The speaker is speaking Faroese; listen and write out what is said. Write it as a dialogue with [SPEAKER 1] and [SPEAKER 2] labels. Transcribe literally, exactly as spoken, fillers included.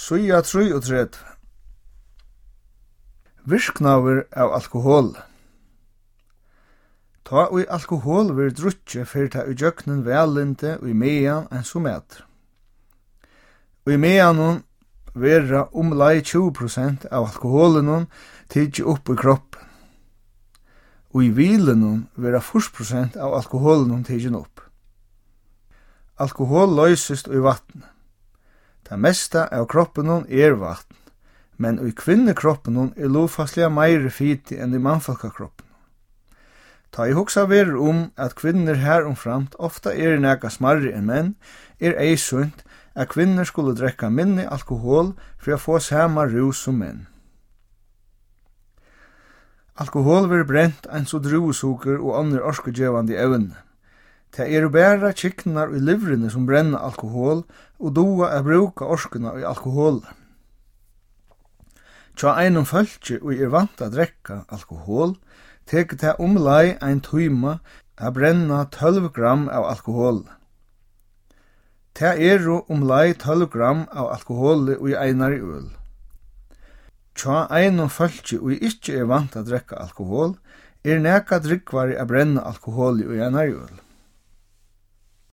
[SPEAKER 1] Suja trýogtretivu. Virknaður av alkohol. Ta og alkohol vir drukje fyrir ta i jøknen velinde og i mean enn som etter. Og i meanon vera omlai tjúgu prosent av alkoholenon tidsi upp i kroppen. Og i hvilenon vera fyrst prosent av alkoholenon tidsin upp. Alkohol løysist i vatn. Ta mesta av kroppenon er vatn, men i kvinnekroppenon er lufastliga meire fiti enn i mannfolkakroppen. Ta i hugsa verur om at kvinner her omframt ofta er nega smarri enn menn, er ei sunt at kvinner skulle drekka minni alkohol for å få sama rus som menn. Alkohol vil brent eins og druesuker og andre orskudgjøvande evne. Det er bæra kiknar i livrene som brenner alkohol og doa er bruka orskuna i alkohol. Tja einum fölkje og er vant a drekka alkohol, teker det omlai ein tøyma a brenna tólv gram av alkohol. Det er omlai tólv gram av alkohol i einari øl. Tja einum fölkje og ikkje er vant a drekka alkohol, er neka drikkvari a brenna alkohol i einari øl.